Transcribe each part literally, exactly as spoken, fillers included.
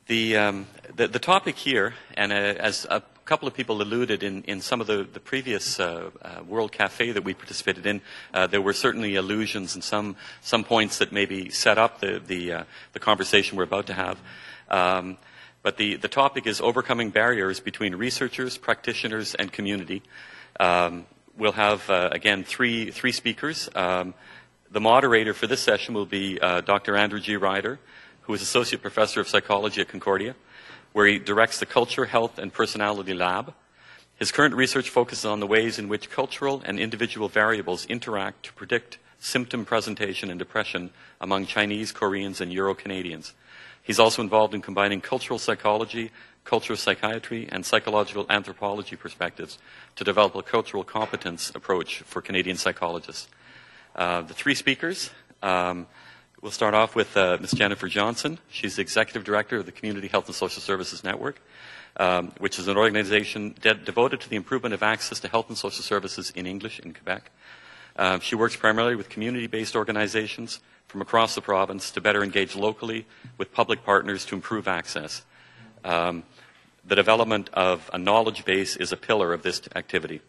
The, um, the, the topic here, and uh, as a couple of people alluded in, in some of the, the previous uh, uh, World Cafe that we participated in, uh, there were certainly allusions and some, some points that maybe set up the, the, uh, the conversation we're about to have. Um, but the, the topic is overcoming barriers between researchers, practitioners, and community. Um, we'll have, uh, again, three, three speakers. Um, the moderator for this session will be uh, Doctor Andrew G. Ryder, who is Associate Professor of Psychology at Concordia, where he directs the Culture, Health, and Personality Lab. His current research focuses on the ways in which cultural and individual variables interact to predict symptom presentation and depression among Chinese, Koreans, and Euro-Canadians. He's also involved in combining cultural psychology, cultural psychiatry, and psychological anthropology perspectives to develop a cultural competence approach for Canadian psychologists. Uh, the three speakers, um, we'll start off with uh, Miz Jennifer Johnson. She's the Executive Director of the Community Health and Social Services Network, um, which is an organization de devoted to the improvement of access to health and social services in English in Quebec. Uh, she works primarily with community-based organizations from across the province to better engage locally with public partners to improve access. Um, the development of a knowledge base is a pillar of this activity.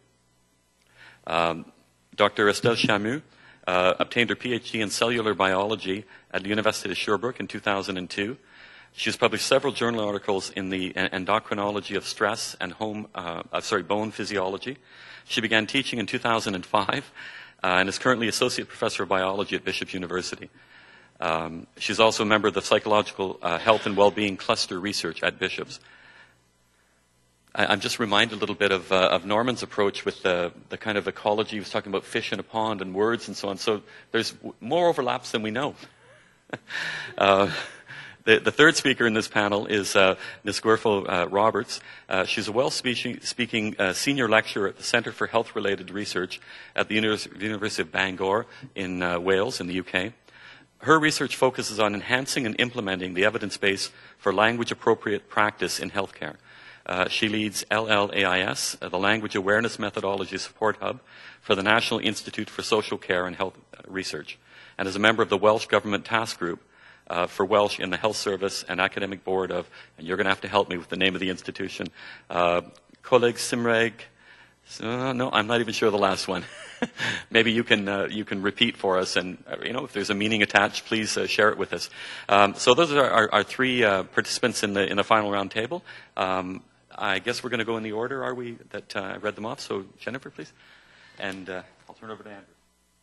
Um, Doctor Estelle Chamu Uh, obtained her PhD in cellular biology at the University of Sherbrooke in two thousand two. She's published several journal articles in the endocrinology of stress and home, uh, uh, sorry, bone physiology. She began teaching in two thousand five uh, and is currently Associate Professor of Biology at Bishop's University. Um, she's also a member of the Psychological uh, Health and Wellbeing Cluster Research at Bishop's. I'm just reminded a little bit of, uh, of Norman's approach with the, the kind of ecology. He was talking about fish in a pond and words and so on. So there's more overlaps than we know. uh, the, the third speaker in this panel is uh, Miz Guerfo uh, Roberts. Uh, she's a well-speaking uh, senior lecturer at the Centre for Health-Related Research at the Univers University of Bangor in uh, Wales in the U K. Her research focuses on enhancing and implementing the evidence base for language-appropriate practice in healthcare. Uh, she leads L L A I S, uh, the Language Awareness Methodology Support Hub for the National Institute for Social Care and Health Research, and is a member of the Welsh Government Task Group uh, for Welsh in the Health Service and Academic Board of, and you're going to have to help me with the name of the institution, uh, Coleg Cymraeg. Uh, no, I'm not even sure of the last one. Maybe you can uh, you can repeat for us, and uh, you know, if there's a meaning attached, please uh, share it with us. Um, so those are our, our three uh, participants in the in the final round table. Um, I guess we're going to go in the order, are we, that uh, I read them off? So, Jennifer, please. And uh, I'll turn it over to Andrew.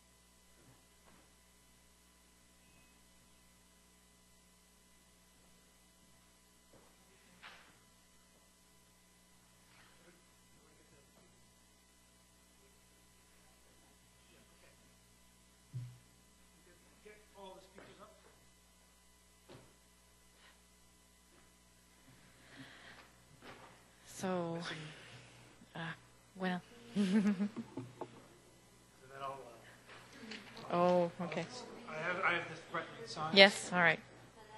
So, uh, well. Oh, okay. I have, I have this threatening sign. Yes, all right.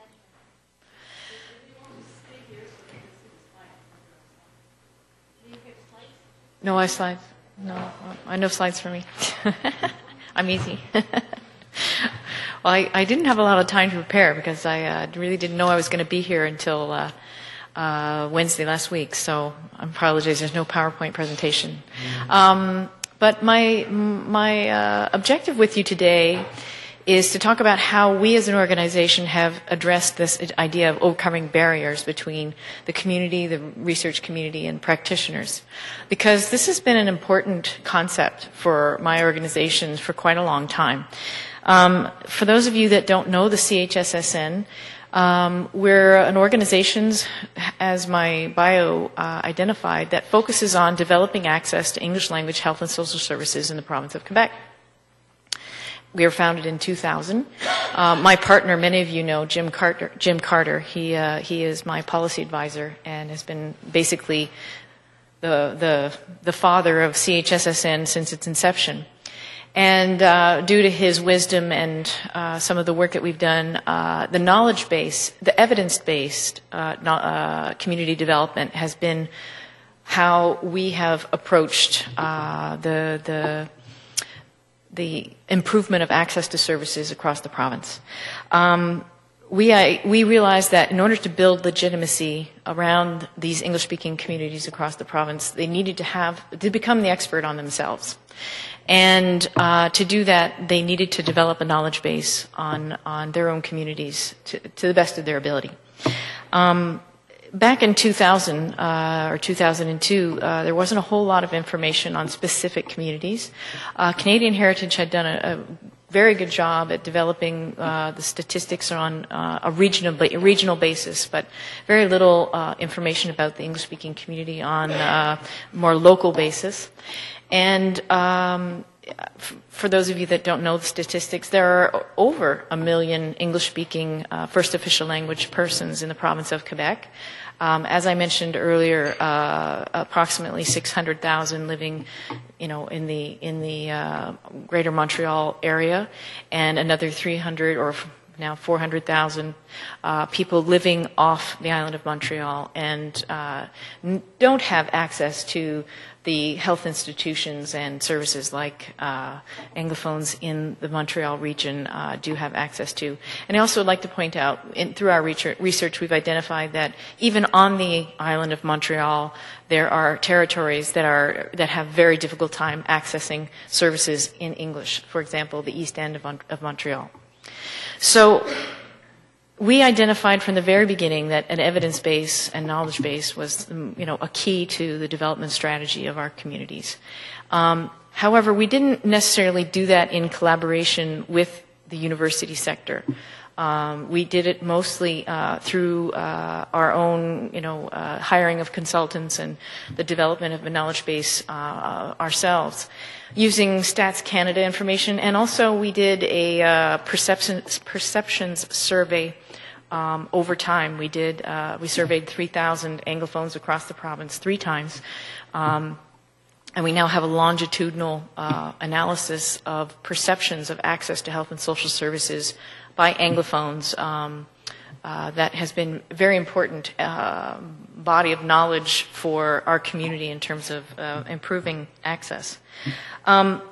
No, I slides. No, I no slides for me. I'm easy. Well, I, I didn't have a lot of time to prepare because I uh, really didn't know I was going to be here until uh, uh, Wednesday last week. So I apologize. There's no PowerPoint presentation. Mm-hmm. um, but my my uh, objective with you today is to talk about how we as an organization have addressed this idea of overcoming barriers between the community, the research community, and practitioners. Because this has been an important concept for my organization for quite a long time. Um, for those of you that don't know the C H S S N, um, we're an organization, as my bio uh, identified, that focuses on developing access to English language health and social services in the province of Quebec. We were founded in two thousand. Uh, my partner, many of you know, Jim Carter. Jim Carter. He uh, he is my policy advisor and has been basically the the the father of C H S S N since its inception. And uh, due to his wisdom and uh, some of the work that we've done, uh, the knowledge base, the evidence-based uh, no, uh, community development has been how we have approached uh, the the. the improvement of access to services across the province. Um, we, I, we realized that in order to build legitimacy around these English-speaking communities across the province, they needed to have, to become the expert on themselves. And uh, to do that, they needed to develop a knowledge base on, on their own communities to, to the best of their ability. Um, back in two thousand uh, or two thousand two, uh, there wasn't a whole lot of information on specific communities. Uh, Canadian Heritage had done a, a very good job at developing uh, the statistics on uh, a regional, a regional basis, but very little uh, information about the English-speaking community on a more local basis. And um, for those of you that don't know the statistics, there are over a million English-speaking uh, first official language persons in the province of Quebec. Um, as I mentioned earlier, uh, approximately six hundred thousand living, you know, in the in the uh, Greater Montreal area, and another three hundred or now four hundred thousand uh, people living off the island of Montreal and uh, n- don't have access to the health institutions and services like uh, Anglophones in the Montreal region uh, do have access to. And I also would like to point out, in, through our research, we've identified that even on the island of Montreal, there are territories that are that have very difficult time accessing services in English. For example, the East End of, of Montreal. So we identified from the very beginning that an evidence base and knowledge base was, you know, a key to the development strategy of our communities. Um, however, we didn't necessarily do that in collaboration with the university sector. Um, we did it mostly uh, through uh, our own, you know, uh, hiring of consultants and the development of a knowledge base uh, ourselves, using Stats Canada information, and also we did a uh, perceptions, perceptions survey um, over time. We did uh, we surveyed three thousand Anglophones across the province three times. Um, And we now have a longitudinal uh, analysis of perceptions of access to health and social services by Anglophones. Um, uh, that has been a very important uh, body of knowledge for our community in terms of uh, improving access. Um,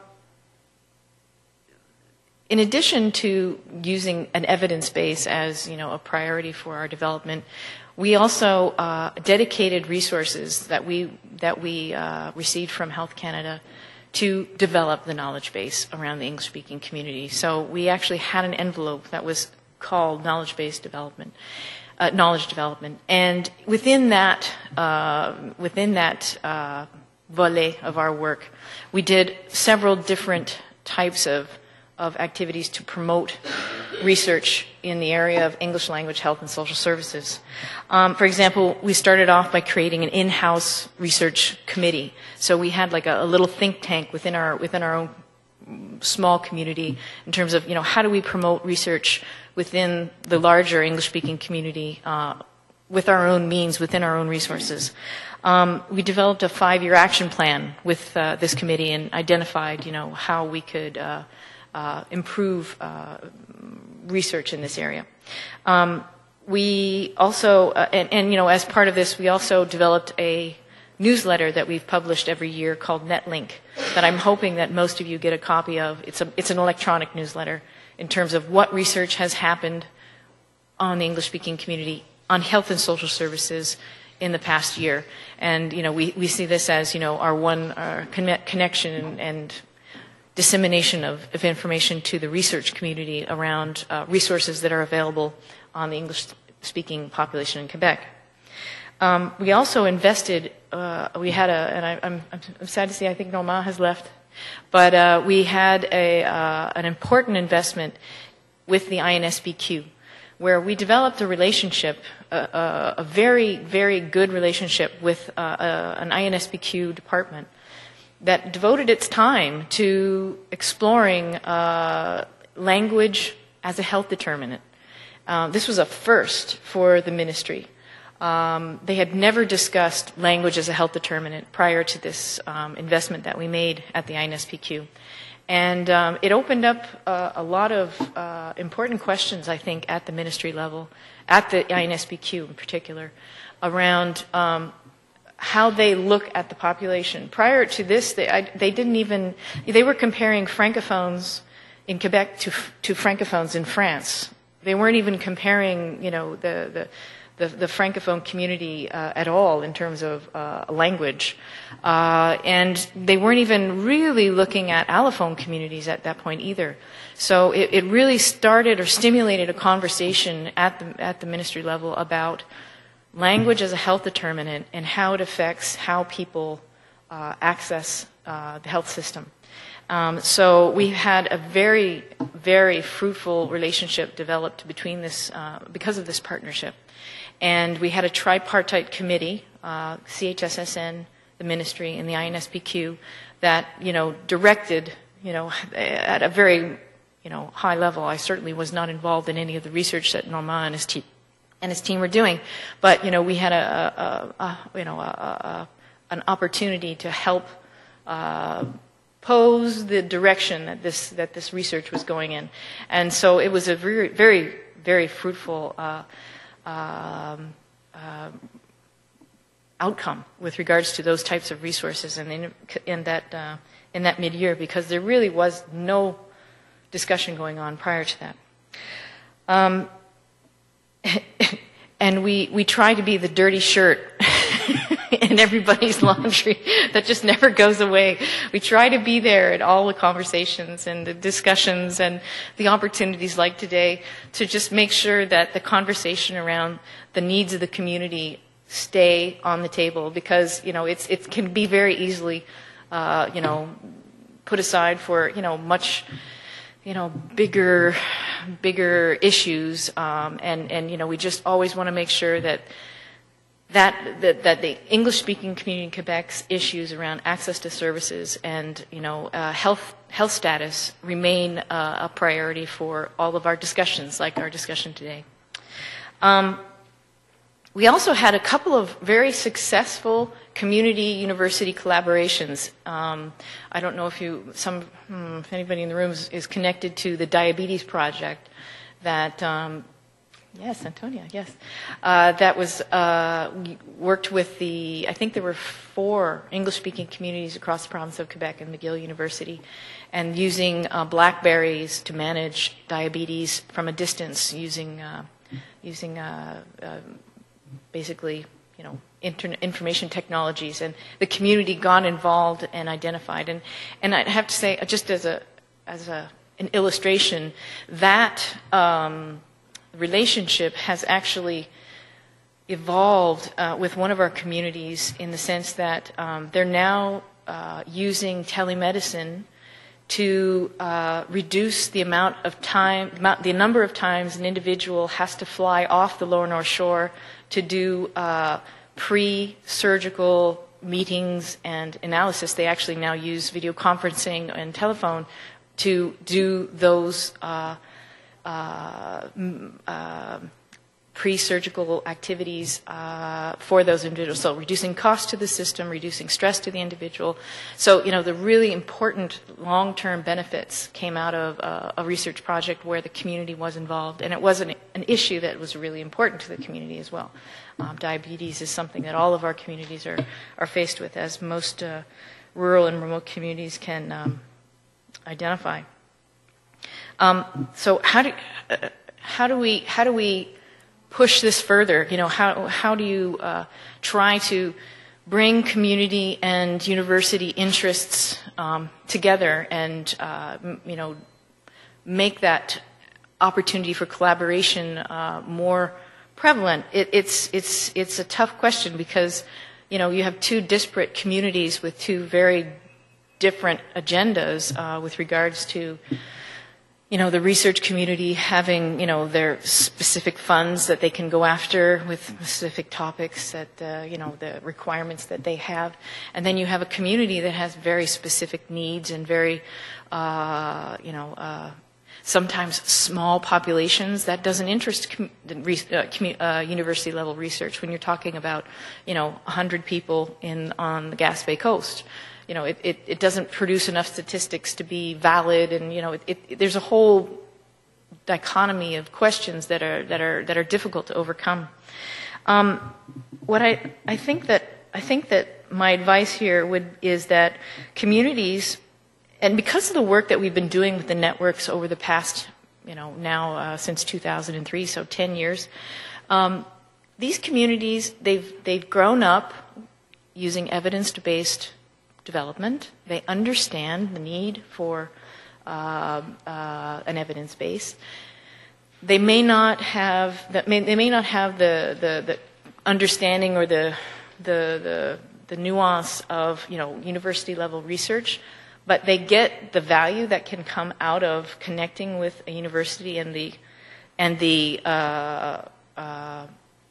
in addition to using an evidence base as, you know, a priority for our development, we also uh, dedicated resources that we that we uh, received from Health Canada to develop the knowledge base around the English-speaking community. So we actually had an envelope that was called knowledge-based development, uh, knowledge development, and within that uh, within that uh, volet of our work, we did several different types of of activities to promote research in the area of English language, health, and social services. Um, for example, we started off by creating an in-house research committee. So we had like a, a little think tank within our within our own small community in terms of, you know, how do we promote research within the larger English-speaking community uh, with our own means, within our own resources. Um, we developed a five-year action plan with uh, this committee and identified, you know, how we could uh, Uh, improve uh, research in this area. Um, we also, uh, and, and you know, as part of this, we also developed a newsletter that we've published every year called NetLink that I'm hoping that most of you get a copy of. It's a, it's an electronic newsletter in terms of what research has happened on the English-speaking community on health and social services in the past year. And, you know, we, we see this as, you know, our one our connect, connection and, and dissemination of, of information to the research community around uh, resources that are available on the English-speaking population in Quebec. Um, we also invested, uh, we had a, and I, I'm, I'm sad to see, I think Normand has left, but uh, we had a, uh, an important investment with the I N S P Q, where we developed a relationship, uh, a very, very good relationship with uh, uh, an I N S P Q department that devoted its time to exploring uh, language as a health determinant. Uh, this was a first for the ministry. Um, they had never discussed language as a health determinant prior to this um, investment that we made at the I N S P Q. And um, it opened up uh, a lot of uh, important questions, I think, at the ministry level, at the I N S P Q in particular, around um, how they look at the population. Prior to this, they, I, they didn't even, they were comparing francophones in Quebec to, to francophones in France they weren't even comparing, you know, the the the, the Francophone community uh, at all in terms of uh, language, uh, and they weren't even really looking at allophone communities at that point either. So it, it really started or stimulated a conversation at the at the ministry level about language as a health determinant and how it affects how people uh, access uh, the health system. Um, so we had a very, very fruitful relationship developed between this, uh, because of this partnership. And we had a tripartite committee, uh, C H S S N, the ministry, and the I N S P Q, that, you know, directed, you know, at a very, you know, high level. I certainly was not involved in any of the research that Normand and his team and his team were doing, but, you know, we had a, a, a you know, a, a, an opportunity to help uh, pose the direction that this that this research was going in, and so it was a very, very, very fruitful uh, um, uh, outcome with regards to those types of resources, and in, in that uh, in that mid-year, because there really was no discussion going on prior to that. Um, and we we try to be the dirty shirt in everybody's laundry that just never goes away. We try to be there at all the conversations and the discussions and the opportunities like today to just make sure that the conversation around the needs of the community stay on the table, because, you know, it's it can be very easily, uh, you know, put aside for, you know, much, you know, bigger, bigger issues, um, and and you know, we just always want to make sure that that that, that the English-speaking community in Quebec's issues around access to services and, you know, uh, health health status remain uh, a priority for all of our discussions, like our discussion today. Um, we also had a couple of very successful community-university collaborations. Um, I don't know if you, some, hmm, if anybody in the room is, is connected to the Diabetes Project that, um, yes, Antonia, yes, uh, that was, uh, we worked with the, I think there were four English-speaking communities across the province of Quebec and McGill University, and using uh, BlackBerries to manage diabetes from a distance, using, uh, using uh, uh, basically, you know, internet information technologies, and the community got involved and identified. And and I have to say, just as a as a an illustration, that um, relationship has actually evolved uh, with one of our communities in the sense that um, they're now uh, using telemedicine to uh, reduce the amount of time, the number of times an individual has to fly off the Lower North Shore to do uh, pre-surgical meetings and analysis. They actually now use video conferencing and telephone to do those uh, uh, uh, pre-surgical activities uh, for those individuals. So reducing cost to the system, reducing stress to the individual. So, you know, the really important long-term benefits came out of uh, a research project where the community was involved, and it was an, an issue that was really important to the community as well. Um, diabetes is something that all of our communities are, are faced with, as most uh, rural and remote communities can um, identify. Um, so how do, uh, how do we, how do we push this further? You know, how how do you uh, try to bring community and university interests um, together and uh, m- you know, make that opportunity for collaboration uh, more prevalent? It, it's it's it's a tough question because, you know, you have two disparate communities with two very different agendas uh, with regards to, you know, the research community having, you know, their specific funds that they can go after with specific topics that, uh, you know, the requirements that they have. And then you have a community that has very specific needs and very, uh, you know, uh, sometimes small populations. That doesn't interest com- uh, commu- uh, university level research when you're talking about, you know, one hundred people in on the Gaspé Coast. You know, it, it, it doesn't produce enough statistics to be valid, and, you know, it, it, there's a whole dichotomy of questions that are that are that are difficult to overcome. Um, what I I think that I think that my advice here would is that communities, and because of the work that we've been doing with the networks over the past you know, now uh, since two thousand three, so ten years. Um, these communities, they've, they've grown up using evidence-based development. They understand the need for uh, uh, an evidence base. They may not have the, may, they may not have the, the, the understanding or the, the, the, the nuance of, you know, university level research, but they get the value that can come out of connecting with a university and the, and the, uh, uh,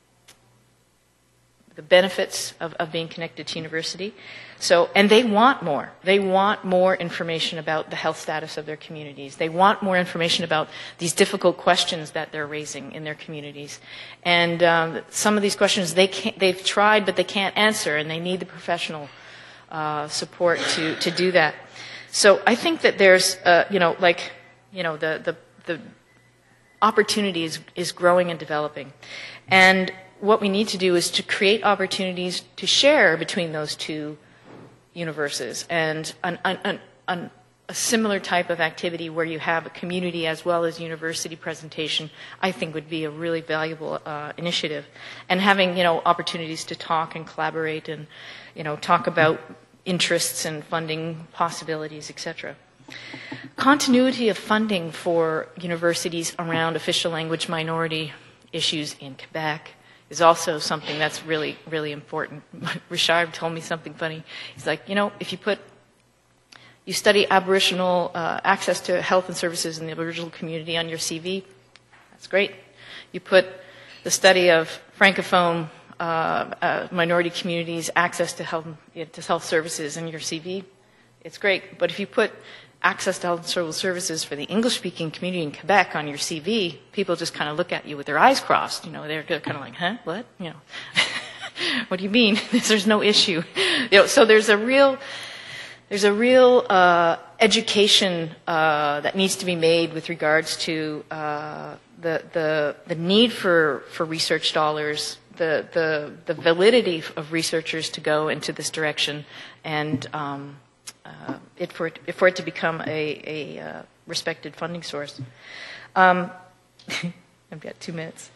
the benefits of, of being connected to university. So, and they want more. They want more information about the health status of their communities. They want more information about these difficult questions that they're raising in their communities. And um, some of these questions they can't, they've tried, but they can't answer, and they need the professional uh, support to, to do that. So I think that there's, uh, you know, like, you know, the, the, the opportunity is, is growing and developing. And what we need to do is to create opportunities to share between those two universes, and an, an, an, an, a similar type of activity where you have a community as well as university presentation, I think would be a really valuable uh, initiative. And having, you know, opportunities to talk and collaborate and, you know, talk about interests and funding possibilities, et cetera. Continuity of funding for universities around official language minority issues in Quebec is also something that's really, really important. Richard told me something funny. He's like, you know, if you put, you study Aboriginal uh, access to health and services in the Aboriginal community on your C V, that's great. You put the study of Francophone uh, uh, minority communities access to health, to health services in your C V, it's great. But if you put access to health and social services for the English-speaking community in Quebec on your C V, people just kind of look at you with their eyes crossed. You know, they're kind of like, huh, what? You know, what do you mean? There's no issue. You know, so there's a real, there's a real uh, education uh, that needs to be made with regards to uh, the the the need for for research dollars, the the the validity of researchers to go into this direction, and um, Uh, it for, it, for it to become a, a uh, respected funding source. Um, I've got two minutes.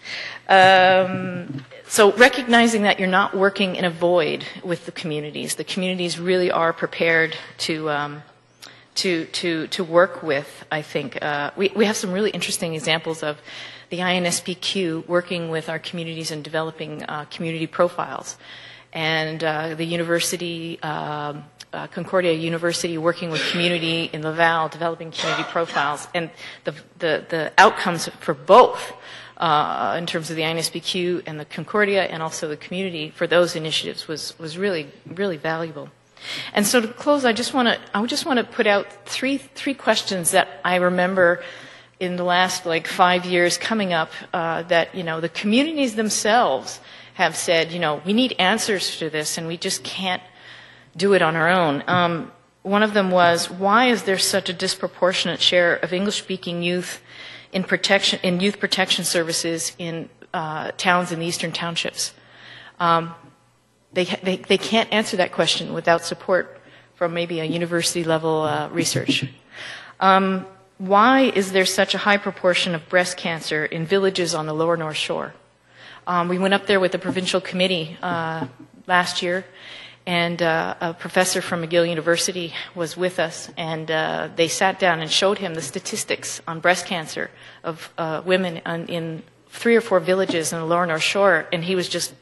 Um, so recognizing that you're not working in a void with the communities. The communities really are prepared to um, to to to work with, I think. Uh, we, we have some really interesting examples of the I N S P Q working with our communities and developing uh, community profiles. And uh, the university, um, uh, Concordia University, working with community in Laval, developing community profiles. And the, the, the outcomes for both, uh, in terms of the I N S P Q and the Concordia and also the community for those initiatives was, was really, really valuable. And so to close, I just want to, I just want to put out three, three questions that I remember in the last like five years coming up, uh, that, you know, the communities themselves have said, you know, we need answers to this and we just can't do it on our own. Um, one of them was, why is there such a disproportionate share of English-speaking youth in protection in youth protection services in uh, towns in the eastern townships? Um, they, they they can't answer that question without support from maybe a university-level uh, research. Um, why is there such a high proportion of breast cancer in villages on the lower North Shore? Um, we went up there with the provincial committee uh, last year, and uh, a professor from McGill University was with us, and uh, they sat down and showed him the statistics on breast cancer of uh, women on, in three or four villages in the lower North Shore, and he was just,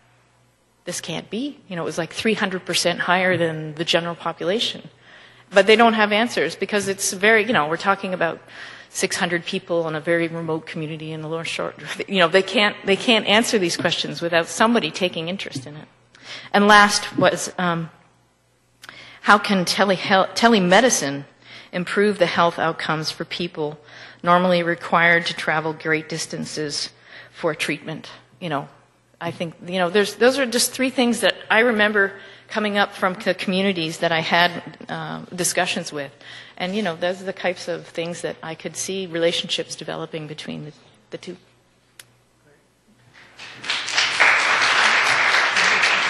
this can't be. You know, it was like three hundred percent higher than the general population. But they don't have answers because it's very, you know, we're talking about six hundred people in a very remote community in the Lower Shore. You know, they can't, they can't answer these questions without somebody taking interest in it. And last was, um, how can tele telemedicine improve the health outcomes for people normally required to travel great distances for treatment? You know, I think, you know, there's, those are just three things that I remember coming up from the communities that I had uh, discussions with. And, you know, those are the types of things that I could see relationships developing between the, the two.